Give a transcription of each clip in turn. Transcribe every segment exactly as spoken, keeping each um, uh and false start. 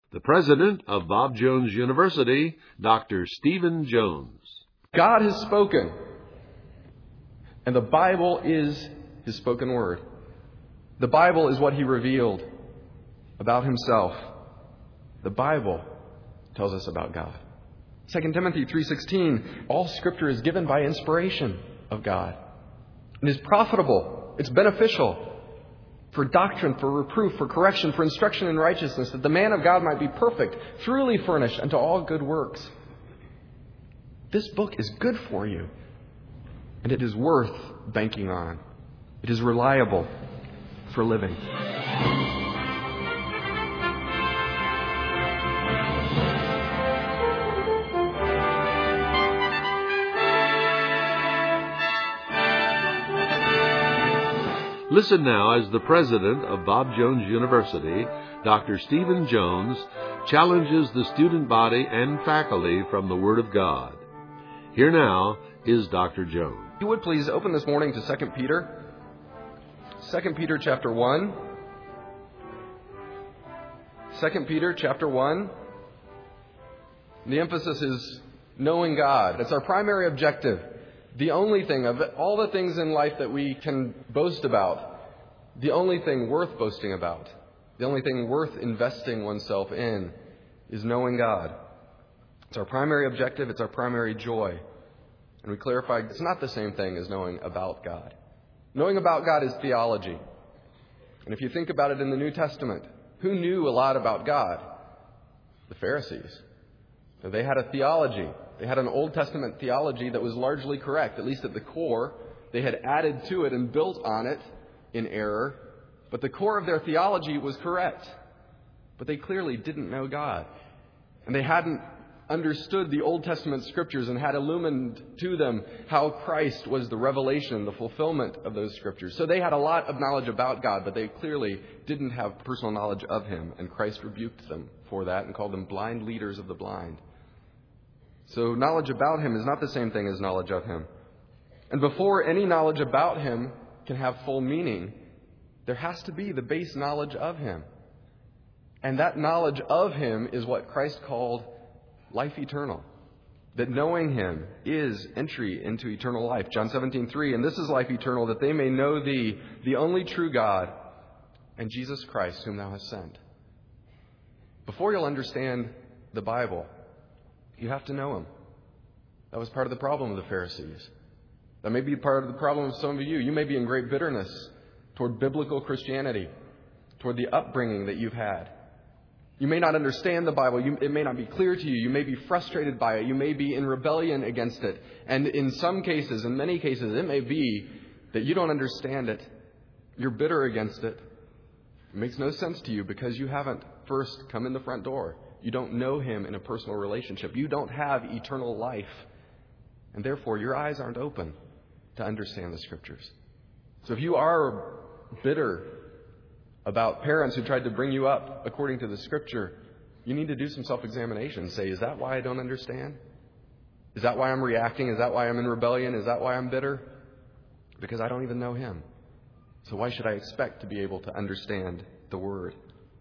The president of Bob Jones University, Doctor Stephen Jones. God has spoken, and the Bible is His spoken word. The Bible is what He revealed about Himself. The Bible tells us about God. Second Timothy three sixteen, all Scripture is given by inspiration of God and is profitable. It's beneficial for doctrine, for reproof, for correction, for instruction in righteousness, that the man of God might be perfect, truly furnished unto all good works. This book is good for you, and it is worth banking on. It is reliable for living. Listen now as the president of Bob Jones University, Doctor Stephen Jones, challenges the student body and faculty from the Word of God. Here now is Doctor Jones. If you would please open this morning to Second Peter. Second Peter chapter one. Second Peter chapter one. The emphasis is knowing God. That's our primary objective. The only thing, of all the things in life that we can boast about, the only thing worth boasting about, the only thing worth investing oneself in is knowing God. It's our primary objective. It's our primary joy. And we clarified it's not the same thing as knowing about God. Knowing about God is theology. And if you think about it in the New Testament, who knew a lot about God? The Pharisees. They had a theology. They had an Old Testament theology that was largely correct, at least at the core. They had added to it and built on it in error. But the core of their theology was correct. But they clearly didn't know God. And they hadn't understood the Old Testament scriptures and had illumined to them how Christ was the revelation, the fulfillment of those scriptures. So they had a lot of knowledge about God, but they clearly didn't have personal knowledge of Him. And Christ rebuked them for that and called them blind leaders of the blind. So knowledge about Him is not the same thing as knowledge of Him. And before any knowledge about Him can have full meaning, there has to be the base knowledge of Him. And that knowledge of Him is what Christ called life eternal. That knowing Him is entry into eternal life. John seventeen three, and this is life eternal, that they may know Thee, the only true God, and Jesus Christ, whom Thou hast sent. Before you'll understand the Bible, you have to know Him. That was part of the problem of the Pharisees. That may be part of the problem of some of you. You may be in great bitterness toward biblical Christianity, toward the upbringing that you've had. You may not understand the Bible. You, it may not be clear to you. You may be frustrated by it. You may be in rebellion against it. And in some cases, in many cases, it may be that you don't understand it. You're bitter against it. It makes no sense to you because you haven't first come in the front door. You don't know Him in a personal relationship. You don't have eternal life. And therefore, your eyes aren't open to understand the Scriptures. So if you are bitter about parents who tried to bring you up according to the Scripture, you need to do some self-examination. Say, is that why I don't understand? Is that why I'm reacting? Is that why I'm in rebellion? Is that why I'm bitter? Because I don't even know Him. So why should I expect to be able to understand the Word?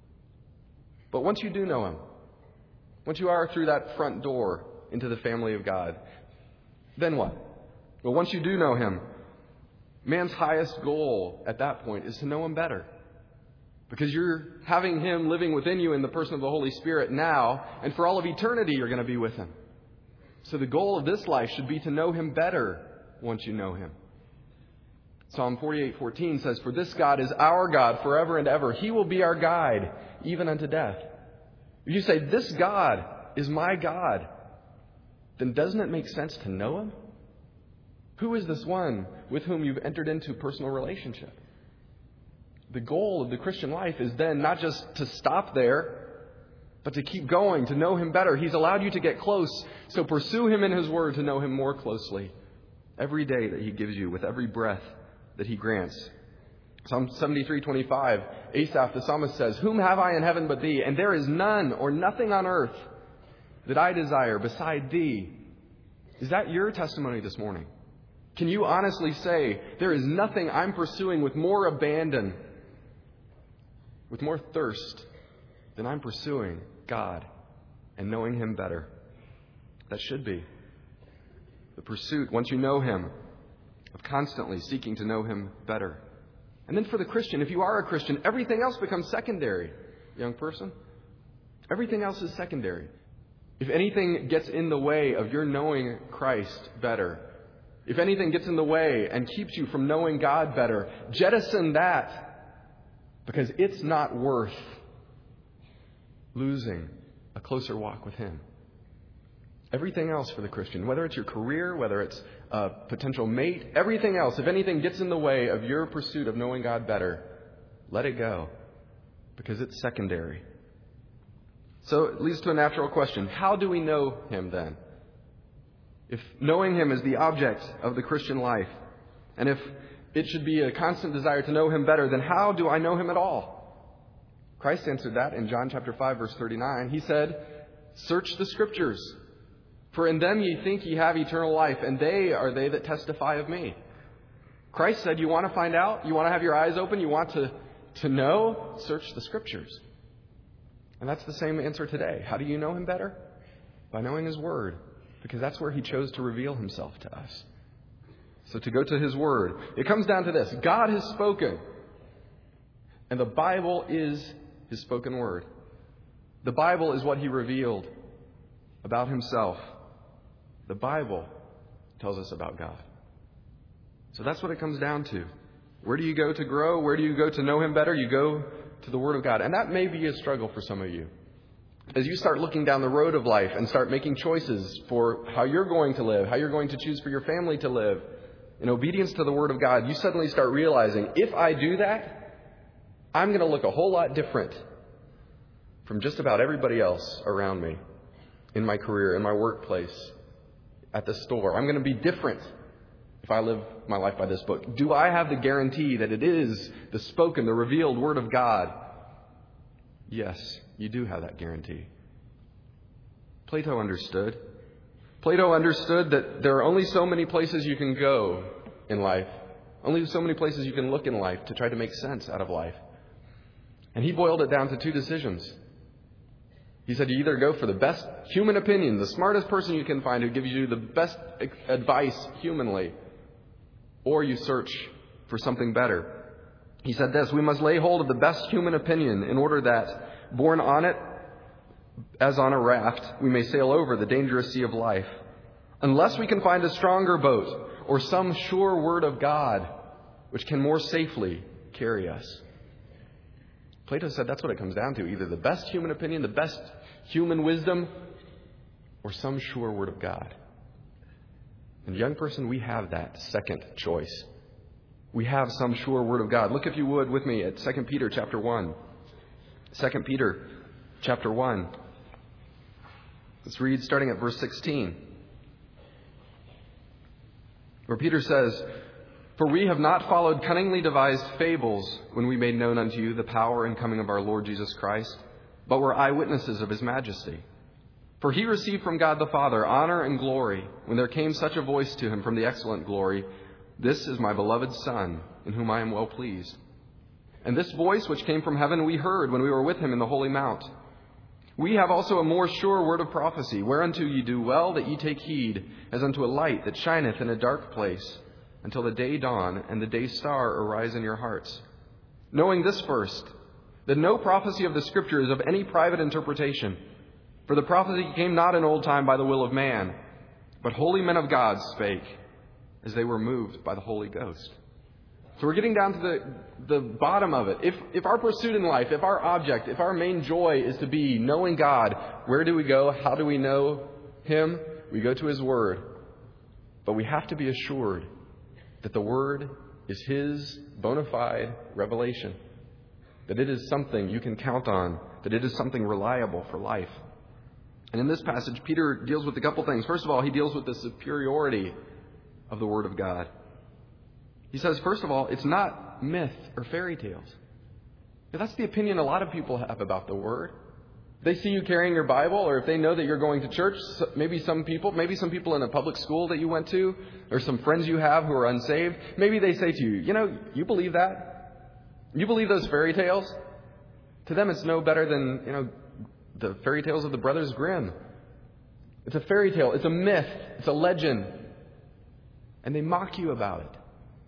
But once you do know Him, once you are through that front door into the family of God, then what? Well, once you do know Him, man's highest goal at that point is to know Him better. Because you're having Him living within you in the person of the Holy Spirit now, and for all of eternity you're going to be with Him. So the goal of this life should be to know Him better once you know Him. Psalm forty-eight fourteen says, "For this God is our God forever and ever. He will be our guide, even unto death." If you say, this God is my God, then doesn't it make sense to know Him? Who is this one with whom you've entered into personal relationship? The goal of the Christian life is then not just to stop there, but to keep going, to know Him better. He's allowed you to get close, so pursue Him in His Word to know Him more closely every day that He gives you, with every breath that He grants. Psalm seventy-three twenty-five, Asaph the psalmist says, "Whom have I in heaven but Thee? And there is none or nothing on earth that I desire beside Thee." Is that your testimony this morning? Can you honestly say, there is nothing I'm pursuing with more abandon, with more thirst than I'm pursuing God and knowing Him better. That should be the pursuit, once you know Him, of constantly seeking to know Him better. And then for the Christian, if you are a Christian, everything else becomes secondary, young person. Everything else is secondary. If anything gets in the way of your knowing Christ better, if anything gets in the way and keeps you from knowing God better, jettison that, because it's not worth losing a closer walk with Him. Everything else for the Christian, whether it's your career, whether it's a potential mate, everything else, if anything gets in the way of your pursuit of knowing God better, let it go, because it's secondary. So it leads to a natural question. How do we know Him then? If knowing Him is the object of the Christian life, and if it should be a constant desire to know Him better, then how do I know Him at all? Christ answered that in John chapter five, verse thirty-nine. He said, "Search the Scriptures, for in them ye think ye have eternal life, and they are they that testify of me." Christ said, you want to find out? You want to have your eyes open? You want to, to know? Search the Scriptures. And that's the same answer today. How do you know Him better? By knowing His Word, because that's where He chose to reveal Himself to us. So to go to His Word, it comes down to this. God has spoken, and the Bible is His spoken Word. The Bible is what He revealed about Himself. The Bible tells us about God. So that's what it comes down to. Where do you go to grow? Where do you go to know Him better? You go to the Word of God. And that may be a struggle for some of you. As you start looking down the road of life and start making choices for how you're going to live, how you're going to choose for your family to live, in obedience to the Word of God, you suddenly start realizing, if I do that, I'm going to look a whole lot different from just about everybody else around me, in my career, in my workplace, at the store. I'm going to be different if I live my life by this book. Do I have the guarantee that it is the spoken, the revealed Word of God? Yes, you do have that guarantee. Plato understood. Plato understood that there are only so many places you can go in life, only so many places you can look in life to try to make sense out of life. And he boiled it down to two decisions. He said you either go for the best human opinion, the smartest person you can find who gives you the best advice humanly, or you search for something better. He said this, we must lay hold of the best human opinion in order that, borne on it as on a raft, we may sail over the dangerous sea of life. Unless we can find a stronger boat or some sure word of God which can more safely carry us. Plato said that's what it comes down to, either the best human opinion, the best human wisdom, or some sure word of God. And young person, we have that second choice. We have some sure word of God. Look, if you would, with me at Second Peter chapter one. Second Peter chapter one. Let's read starting at verse sixteen. Where Peter says, "For we have not followed cunningly devised fables when we made known unto you the power and coming of our Lord Jesus Christ, but were eyewitnesses of His majesty. For He received from God the Father honor and glory when there came such a voice to Him from the excellent glory, This is my beloved Son, in whom I am well pleased. And this voice which came from heaven we heard when we were with Him in the holy mount. We have also a more sure word of prophecy, whereunto ye do well that ye take heed, as unto a light that shineth in a dark place, until the day dawn and the day star arise in your hearts. Knowing this first, that no prophecy of the Scripture is of any private interpretation. For the prophecy came not in old time by the will of man, but holy men of God spake, as they were moved by the Holy Ghost." So we're getting down to the, the bottom of it. If, if our pursuit in life, if our object, if our main joy is to be knowing God, where do we go? How do we know Him? We go to His Word. But we have to be assured that the Word is His bona fide revelation, that it is something you can count on, that it is something reliable for life. And in this passage, Peter deals with a couple things. First of all, he deals with the superiority of the Word of God. He says, first of all, it's not myth or fairy tales. Now, that's the opinion a lot of people have about the Word. If they see you carrying your Bible, or if they know that you're going to church, maybe some people, maybe some people in a public school that you went to, or some friends you have who are unsaved, maybe they say to you, you know, you believe that? You believe those fairy tales? To them, it's no better than, you know, the fairy tales of the Brothers Grimm. It's a fairy tale. It's a myth. It's a legend. And they mock you about it.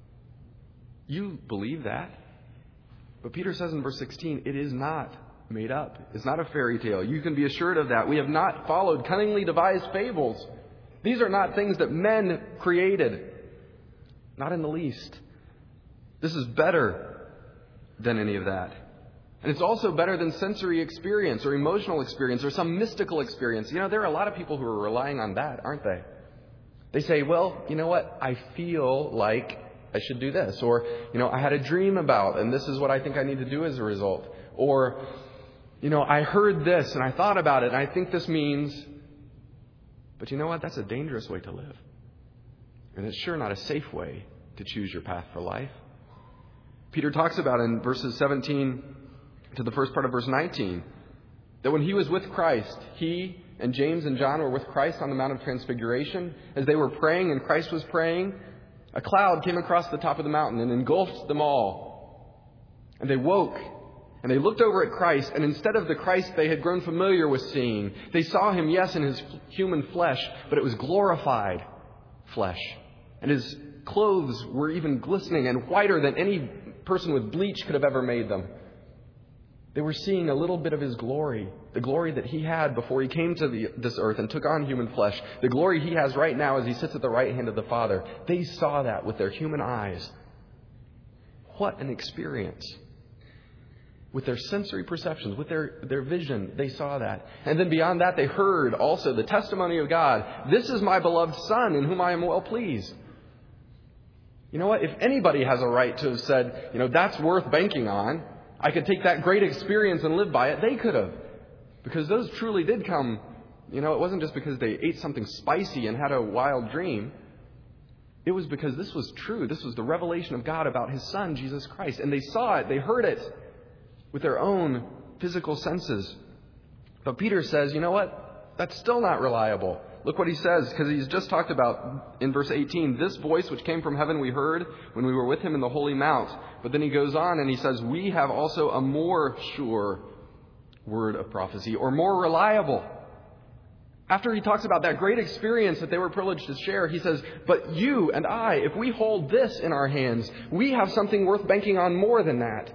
You believe that. But Peter says in verse sixteen, it is not made up. It's not a fairy tale. You can be assured of that. We have not followed cunningly devised fables. These are not things that men created. Not in the least. This is better than any of that. And it's also better than sensory experience or emotional experience or some mystical experience. You know, there are a lot of people who are relying on that, aren't they? They say, well, you know what? I feel like I should do this. Or, you know, I had a dream about, and this is what I think I need to do as a result. Or, you know, I heard this and I thought about it and I think this means. But you know what? That's a dangerous way to live. And it's sure not a safe way to choose your path for life. Peter talks about in verses seventeen to the first part of verse nineteen that when he was with Christ, he and James and John were with Christ on the Mount of Transfiguration. As they were praying and Christ was praying, a cloud came across the top of the mountain and engulfed them all. And they woke and they looked over at Christ, and instead of the Christ they had grown familiar with seeing, they saw him, yes, in his human flesh, but it was glorified flesh. And his clothes were even glistening and whiter than any person with bleach could have ever made them. They were seeing a little bit of his glory, the glory that he had before he came to the, this earth and took on human flesh, the glory he has right now as he sits at the right hand of the Father. They saw that with their human eyes. What an experience. With their sensory perceptions, with their, their vision, they saw that. And then beyond that, they heard also the testimony of God. This is my beloved Son in whom I am well pleased. You know what? If anybody has a right to have said, you know, that's worth banking on, I could take that great experience and live by it, they could have. Because those truly did come, you know, it wasn't just because they ate something spicy and had a wild dream. It was because this was true. This was the revelation of God about His Son, Jesus Christ. And they saw it, they heard it with their own physical senses. But Peter says, you know what? That's still not reliable. Look what he says, because he's just talked about in verse eighteen, this voice which came from heaven we heard when we were with him in the holy mount. But then he goes on and he says, we have also a more sure word of prophecy, or more reliable. After he talks about that great experience that they were privileged to share, he says, but you and I, if we hold this in our hands, we have something worth banking on more than that.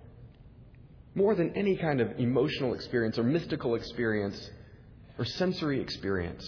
More than any kind of emotional experience or mystical experience or sensory experience.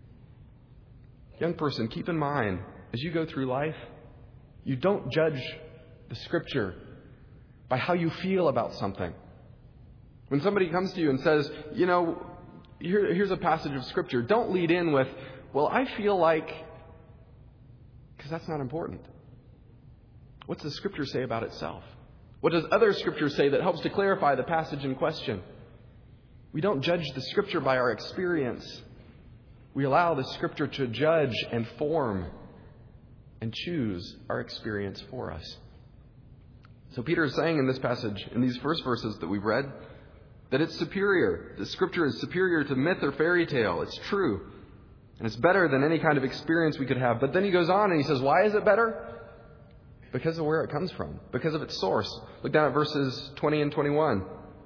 Young person, keep in mind, as you go through life, you don't judge the Scripture by how you feel about something. When somebody comes to you and says, you know, here, here's a passage of Scripture, don't lead in with, well, I feel like, because that's not important. What's the Scripture say about itself? What does other Scripture say that helps to clarify the passage in question? We don't judge the Scripture by our experience. We allow the Scripture to judge and form and choose our experience for us. So Peter is saying in this passage, in these first verses that we've read, that it's superior. The Scripture is superior to myth or fairy tale. It's true. And it's better than any kind of experience we could have. But then he goes on and he says, why is it better? Because of where it comes from. Because of its source. Look down at verses twenty and twenty-one.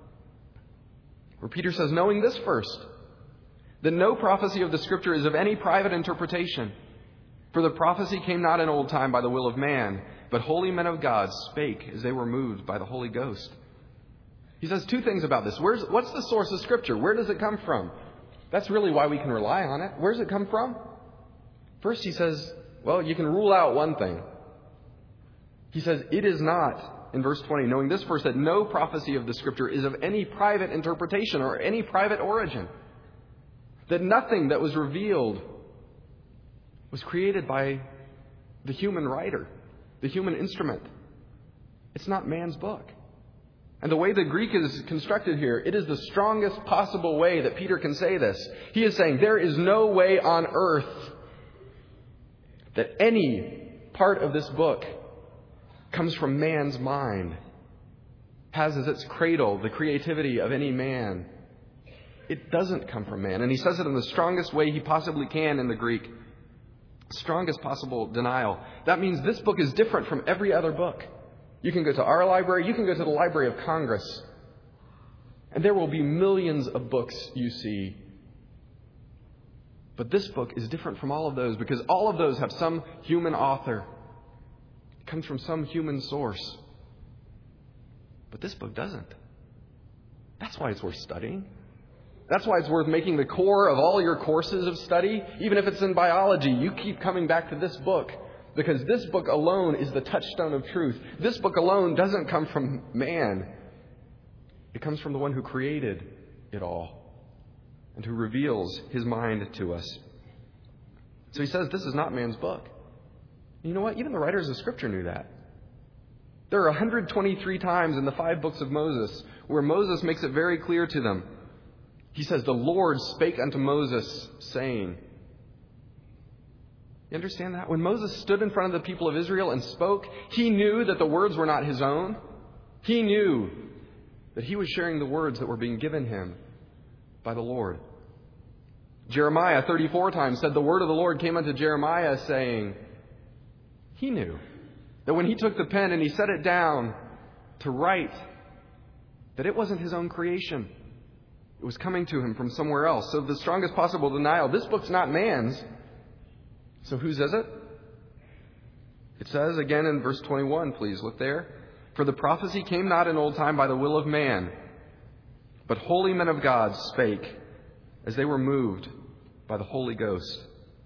Where Peter says, knowing this first, that no prophecy of the Scripture is of any private interpretation. For the prophecy came not in old time by the will of man, but holy men of God spake as they were moved by the Holy Ghost. He says two things about this. Where's, what's the source of Scripture? Where does it come from? That's really why we can rely on it. Where does it come from? First he says, well, you can rule out one thing. He says, it is not, in verse twenty, knowing this first, that no prophecy of the Scripture is of any private interpretation or any private origin. That nothing that was revealed was created by the human writer, the human instrument. It's not man's book. And the way the Greek is constructed here, it is the strongest possible way that Peter can say this. He is saying there is no way on earth that any part of this book comes from man's mind, has as its cradle the creativity of any man. It doesn't come from man. And he says it in the strongest way he possibly can in the Greek. Strongest possible denial. That means this book is different from every other book. You can go to our library. You can go to the Library of Congress. And there will be millions of books you see. But this book is different from all of those because all of those have some human author. It comes from some human source. But this book doesn't. That's why it's worth studying. That's why it's worth making the core of all your courses of study. Even if it's in biology, you keep coming back to this book because this book alone is the touchstone of truth. This book alone doesn't come from man. It comes from the one who created it all and who reveals his mind to us. So he says this is not man's book. You know what? Even the writers of Scripture knew that. There are one hundred twenty-three times in the five books of Moses where Moses makes it very clear to them. He says, the Lord spake unto Moses, saying. You understand that? When Moses stood in front of the people of Israel and spoke, he knew that the words were not his own. He knew that he was sharing the words that were being given him by the Lord. Jeremiah thirty-four times said the word of the Lord came unto Jeremiah, saying, he knew that when he took the pen and he set it down to write, that it wasn't his own creation. It was coming to him from somewhere else. So the strongest possible denial, this book's not man's. So whose is it? It says again in verse twenty-one, please look there. For the prophecy came not in old time by the will of man, but holy men of God spake as they were moved by the Holy Ghost.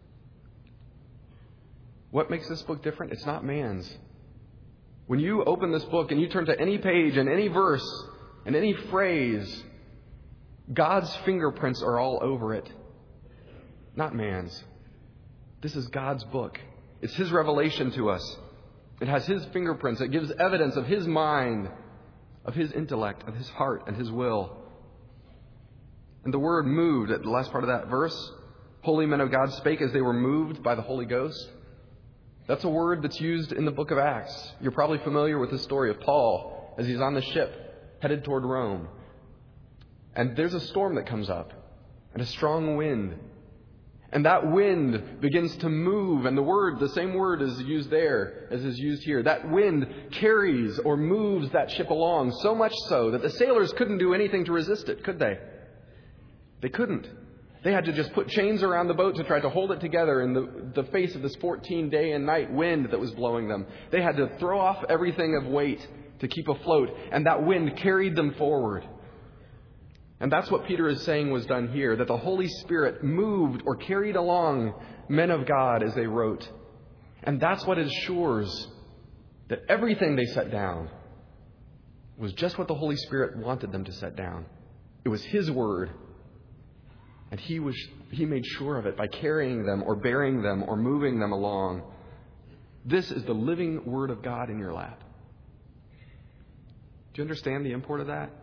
What makes this book different? It's not man's. When you open this book and you turn to any page and any verse and any phrase, God's fingerprints are all over it, not man's. This is God's book. It's His revelation to us. It has His fingerprints. It gives evidence of His mind, of His intellect, of His heart, and His will. And the word moved at the last part of that verse, holy men of God spake as they were moved by the Holy Ghost. That's a word that's used in the book of Acts. You're probably familiar with the story of Paul as he's on the ship headed toward Rome. And there's a storm that comes up and a strong wind. And that wind begins to move. And the word, the same word is used there as is used here. That wind carries or moves that ship along so much so that the sailors couldn't do anything to resist it, could they? They couldn't. They had to just put chains around the boat to try to hold it together in the, the face of this fourteen day and night wind that was blowing them. They had to throw off everything of weight to keep afloat. And that wind carried them forward. And that's what Peter is saying was done here, that the Holy Spirit moved or carried along men of God as they wrote. And that's what assures that everything they set down was just what the Holy Spirit wanted them to set down. It was His word. And he was he made sure of it by carrying them or bearing them or moving them along. This is the living Word of God in your lap. Do you understand the import of that?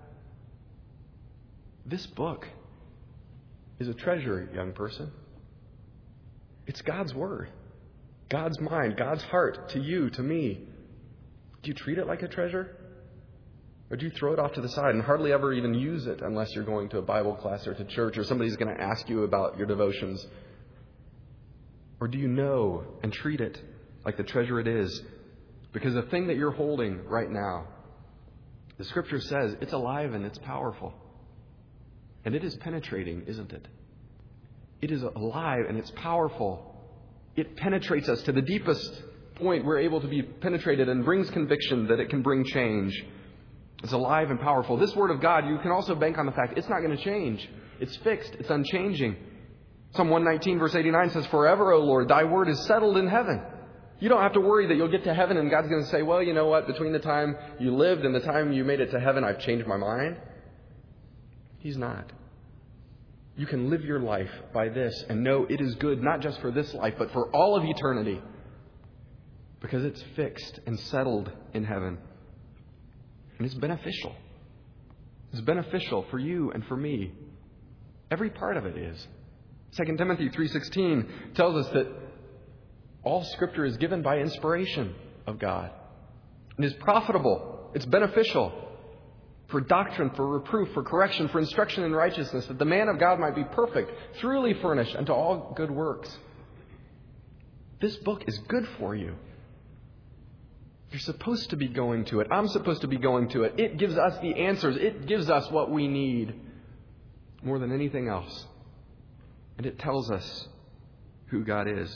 This book is a treasure, young person. It's God's Word. God's mind, God's heart to you, to me. Do you treat it like a treasure? Or do you throw it off to the side and hardly ever even use it unless you're going to a Bible class or to church or somebody's going to ask you about your devotions? Or do you know and treat it like the treasure it is? Because the thing that you're holding right now, the Scripture says it's alive and it's powerful. And it is penetrating, isn't it? It is alive and it's powerful. It penetrates us to the deepest point we're able to be penetrated and brings conviction that it can bring change. It's alive and powerful. This Word of God, you can also bank on the fact it's not going to change. It's fixed. It's unchanging. Psalm one nineteen verse eighty-nine says, forever, O Lord, thy word is settled in heaven. You don't have to worry that you'll get to heaven and God's going to say, well, you know what? Between the time you lived and the time you made it to heaven, I've changed my mind. He's not. You can live your life by this and know it is good, not just for this life, but for all of eternity. Because it's fixed and settled in heaven. And it's beneficial. It's beneficial for you and for me. Every part of it is. Second Timothy three sixteen tells us that all Scripture is given by inspiration of God. It is profitable. It's beneficial for doctrine, for reproof, for correction, for instruction in righteousness, that the man of God might be perfect, truly furnished unto all good works. This book is good for you. You're supposed to be going to it. I'm supposed to be going to it. It gives us the answers. It gives us what we need more than anything else. And it tells us who God is.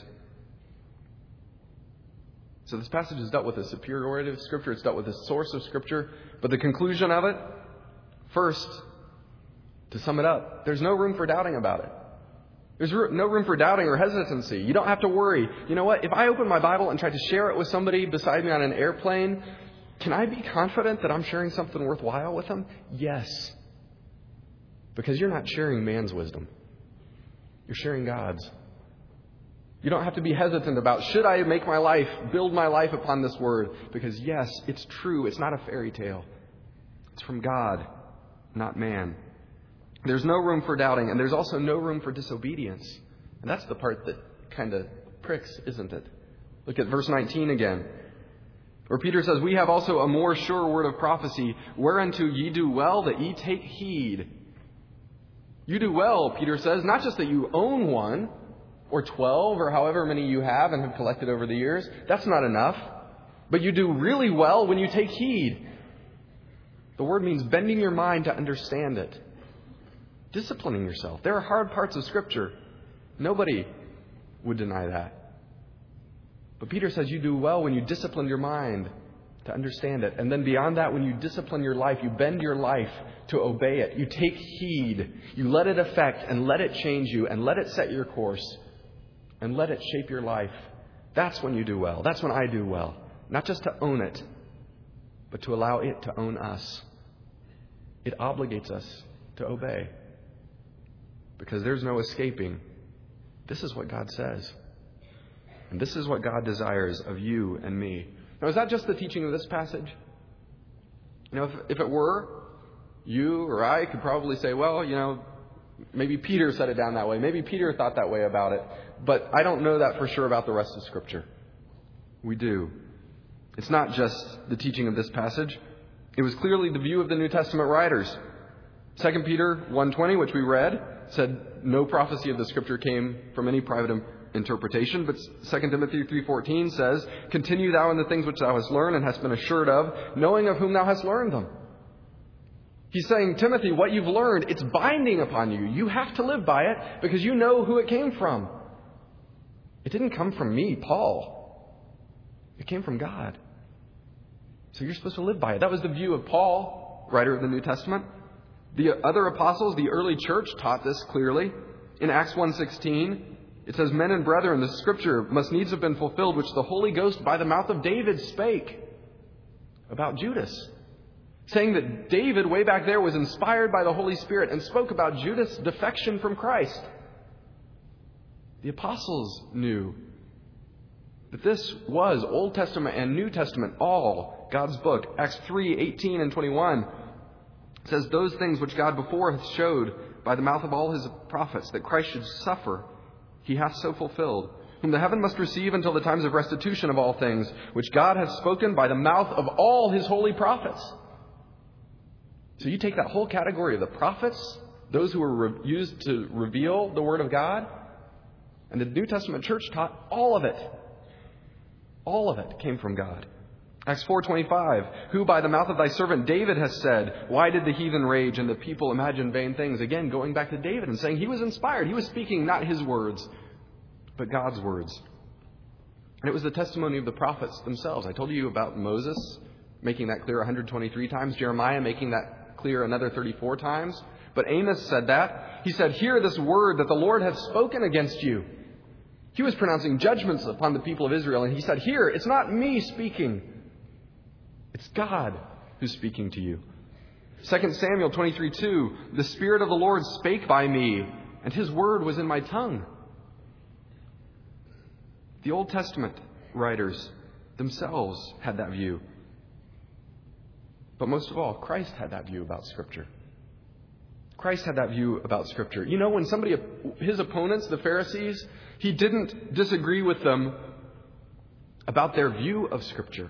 So this passage has dealt with the superiority of Scripture. It's dealt with the source of Scripture. But the conclusion of it, first, to sum it up, there's no room for doubting about it. There's no room for doubting or hesitancy. You don't have to worry. You know what? If I open my Bible and try to share it with somebody beside me on an airplane, can I be confident that I'm sharing something worthwhile with them? Yes. Because you're not sharing man's wisdom. You're sharing God's. You don't have to be hesitant about, should I make my life, build my life upon this word? Because yes, it's true. It's not a fairy tale. It's from God, not man. There's no room for doubting, and there's also no room for disobedience. And that's the part that kind of pricks, isn't it? Look at verse nineteen again, where Peter says, we have also a more sure word of prophecy, whereunto ye do well that ye take heed. You do well, Peter says, not just that you own one, or twelve, or however many you have and have collected over the years. That's not enough. But you do really well when you take heed. The word means bending your mind to understand it. Disciplining yourself. There are hard parts of Scripture. Nobody would deny that. But Peter says you do well when you discipline your mind to understand it. And then beyond that, when you discipline your life, you bend your life to obey it. You take heed. You let it affect and let it change you and let it set your course and let it shape your life. That's when you do well. That's when I do well. Not just to own it, but to allow it to own us. It obligates us to obey. Because there's no escaping. This is what God says. And this is what God desires of you and me. Now, is that just the teaching of this passage? You know, if, if it were, you or I could probably say, well, you know, maybe Peter set it down that way. Maybe Peter thought that way about it. But I don't know that for sure about the rest of Scripture. We do. It's not just the teaching of this passage. It was clearly the view of the New Testament writers. Second Peter one twenty, which we read, said no prophecy of the Scripture came from any private interpretation. But Second Timothy three fourteen says, continue thou in the things which thou hast learned and hast been assured of, knowing of whom thou hast learned them. He's saying, Timothy, what you've learned, it's binding upon you. You have to live by it because you know who it came from. It didn't come from me, Paul. It came from God. So you're supposed to live by it. That was the view of Paul, writer of the New Testament. The other apostles, the early church, taught this clearly. In Acts one sixteen, it says, men and brethren, the Scripture must needs have been fulfilled, which the Holy Ghost by the mouth of David spake about Judas. Saying that David, way back there, was inspired by the Holy Spirit and spoke about Judas' defection from Christ. The apostles knew that this was Old Testament and New Testament, all God's book. Acts three eighteen and twenty-one says, those things which God before hath showed by the mouth of all his prophets, that Christ should suffer, he hath so fulfilled, whom the heaven must receive until the times of restitution of all things, which God hath spoken by the mouth of all his holy prophets. So you take that whole category of the prophets, those who were re- used to reveal the Word of God, and the New Testament church taught all of it. All of it came from God. Acts four twenty-five, who by the mouth of thy servant David has said, why did the heathen rage and the people imagine vain things? Again, going back to David and saying he was inspired. He was speaking not his words, but God's words. And it was the testimony of the prophets themselves. I told you about Moses making that clear one hundred twenty-three times, Jeremiah making that clear another thirty-four times. But Amos said that. He said, hear this word that the Lord hath spoken against you. He was pronouncing judgments upon the people of Israel. And he said, here, it's not me speaking. It's God who's speaking to you. Second Samuel twenty-three two, the Spirit of the Lord spake by me, and his word was in my tongue. The Old Testament writers themselves had that view. But most of all, Christ had that view about Scripture. Christ had that view about Scripture. You know, when somebody, his opponents, the Pharisees, he didn't disagree with them about their view of Scripture.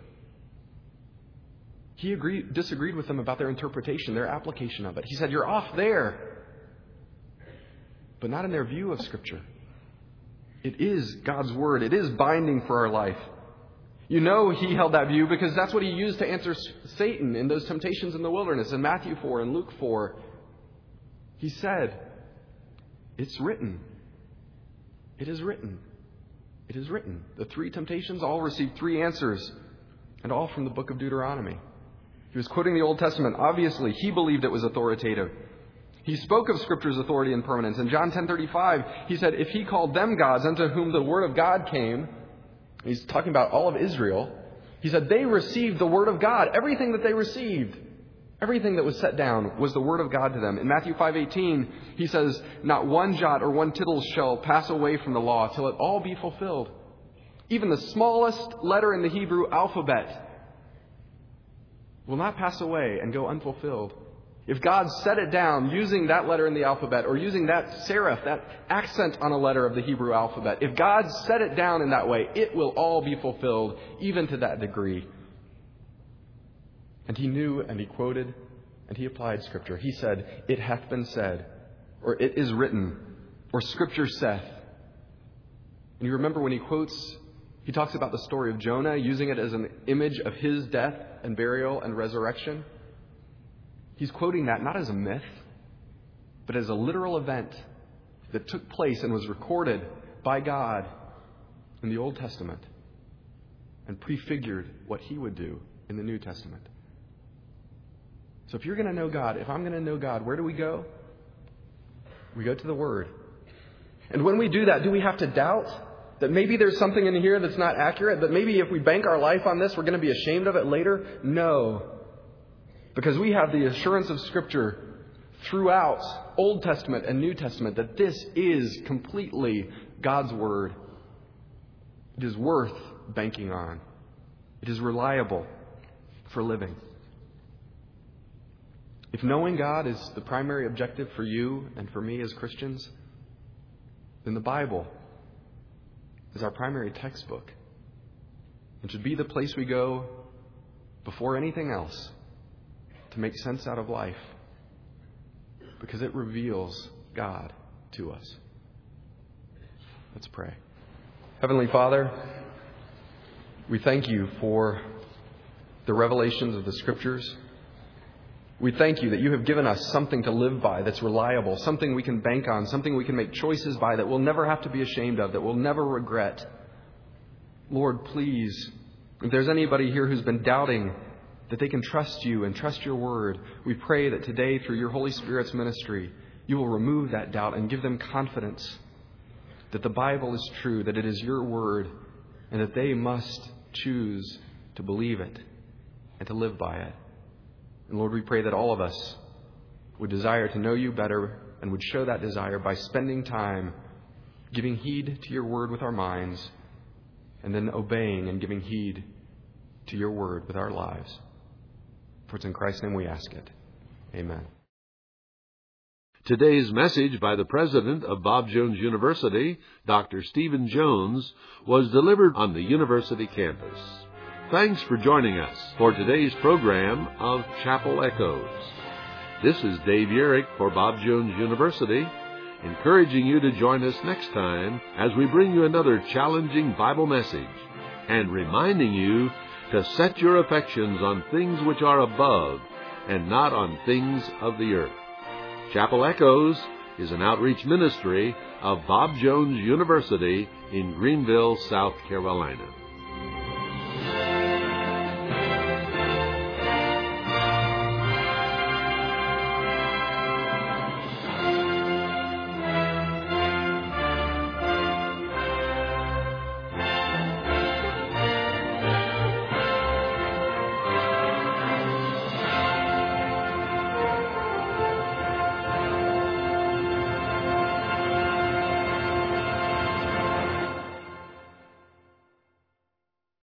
He agreed, disagreed with them about their interpretation, their application of it. He said, you're off there, but not in their view of Scripture. It is God's Word. It is binding for our life. You know he held that view because that's what he used to answer Satan in those temptations in the wilderness in Matthew four and Luke four. He said, "It's written. It is written. It is written." The three temptations all received three answers, and all from the book of Deuteronomy. He was quoting the Old Testament. Obviously, he believed it was authoritative. He spoke of Scripture's authority and permanence. In John ten thirty-five, he said, if he called them gods unto whom the word of God came, he's talking about all of Israel, he said they received the word of God. Everything that they received, everything that was set down was the word of God to them. In Matthew five eighteen, he says, not one jot or one tittle shall pass away from the law till it all be fulfilled. Even the smallest letter in the Hebrew alphabet will not pass away and go unfulfilled. If God set it down using that letter in the alphabet or using that serif, that accent on a letter of the Hebrew alphabet, if God set it down in that way, it will all be fulfilled, even to that degree. And he knew and he quoted and he applied Scripture. He said, it hath been said, or it is written, or Scripture saith. And you remember when he quotes, he talks about the story of Jonah, using it as an image of his death and burial and resurrection. He's quoting that not as a myth, but as a literal event that took place and was recorded by God in the Old Testament and prefigured what he would do in the New Testament. So if you're going to know God, if I'm going to know God, where do we go? We go to the Word. And when we do that, do we have to doubt that maybe there's something in here that's not accurate? That maybe if we bank our life on this, we're going to be ashamed of it later? No. Because we have the assurance of Scripture throughout Old Testament and New Testament that this is completely God's Word. It is worth banking on. It is reliable for living. If knowing God is the primary objective for you and for me as Christians, then the Bible is our primary textbook. It should be the place we go before anything else to make sense out of life, because it reveals God to us. Let's pray. Heavenly Father, we thank you for the revelations of the Scriptures. We thank you that you have given us something to live by that's reliable, something we can bank on, something we can make choices by that we'll never have to be ashamed of, that we'll never regret. Lord, please, if there's anybody here who's been doubting that they can trust you and trust your word, we pray that today, through your Holy Spirit's ministry, you will remove that doubt and give them confidence that the Bible is true, that it is your word, and that they must choose to believe it and to live by it. And Lord, we pray that all of us would desire to know you better and would show that desire by spending time giving heed to your word with our minds and then obeying and giving heed to your word with our lives. For it's in Christ's name we ask it. Amen. Today's message by the president of Bob Jones University, Doctor Stephen Jones, was delivered on the university campus. Thanks for joining us for today's program of Chapel Echoes. This is Dave Yerrick for Bob Jones University, encouraging you to join us next time as we bring you another challenging Bible message and reminding you to set your affections on things which are above and not on things of the earth. Chapel Echoes is an outreach ministry of Bob Jones University in Greenville, South Carolina.